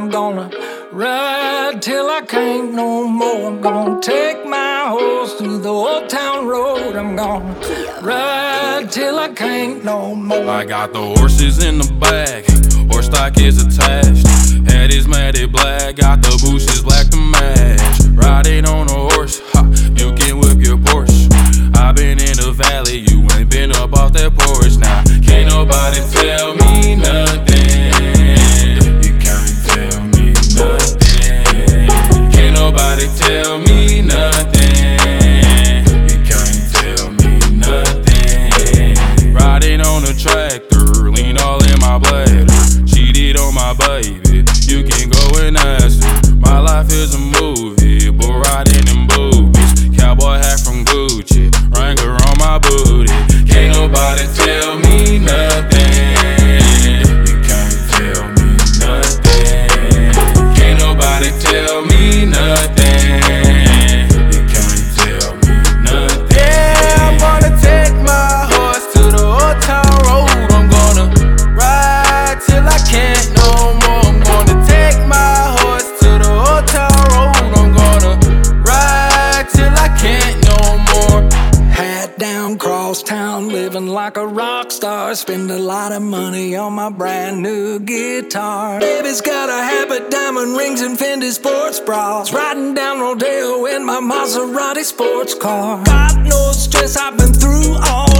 I'm gonna ride till I can't no more. I'm gonna take my horse through the old town road. I'm gonna ride till I can't no more. I got the horses in the back, horse stock is attached. Head is matted black, got the bushes black to match. Riding on a horse, ha, you can whip your Porsche. I been in the valley, you ain't been up off that porch. Now, can't nobody tell me nothing. You can't tell me nothing. Can't nobody tell me nothing. You can't tell me nothing. Riding on a tractor, lean all in my bladder. Cheated on my baby, you can go and ask her. My life is a movie, bull riding in boobies. Cowboy hat from Gucci, Wrangler on my booty. Can't nobody tell me nothing. You can't tell me nothing. Can't nobody tell me nothing. You can't tell me nothing. Yeah, I'm gonna take my horse to the old town road. I'm gonna ride till I can't no more. I'm gonna take my horse to the old town road. I'm gonna ride till I can't no more. Hat down, cross town, living like a rock star. Spend a lot of money on my brand new guitar. Baby's got a habit, diamond rings and Fendi sports bras. Riding down Rodeo in my Maserati sports car. Got no stress, I've been through all